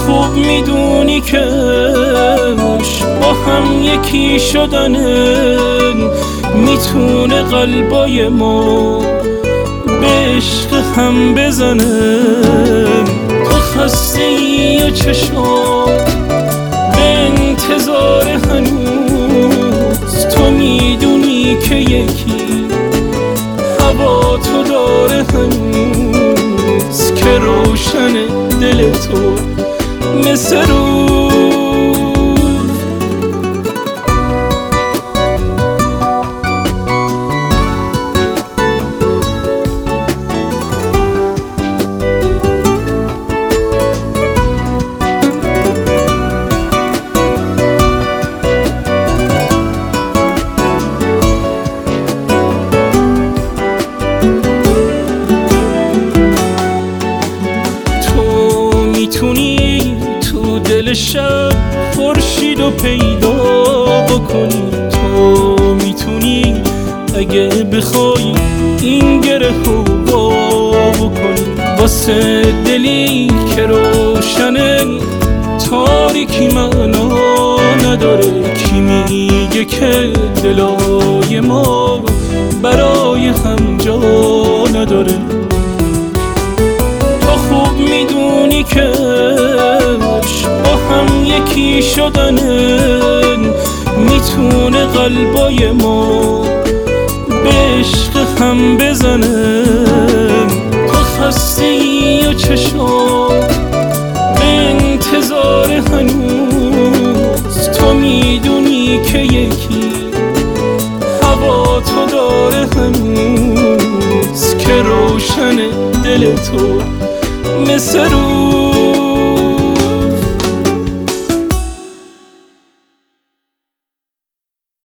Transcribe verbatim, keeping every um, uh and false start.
خوب میدونی که با هم یکی شدنن میتونه قلبای ما به عشق هم بزنن. تو خسته ای و چشمات به انتظار هنوز، تو میدونی که یکی هوا تو داره هنوز، که روشن دل تو مثل روز. میتونی تو دل شب خورشید رو پیدا بکنی، تو میتونی اگه بخوای این گره رو وا بکنی. واسه دلی که روشنه تاریکی معنا نداره، کی میگه که دلای ما برای هم جا نداره. خوب میدونی که با هم یکی شدنن میتونه قلبای ما به عشق هم بزنن. تو خسته ای و چشمات به انتظار هنوز، تو میدونی که یکی هوا تو داره هنوز، که روشن دل تو مثل روز.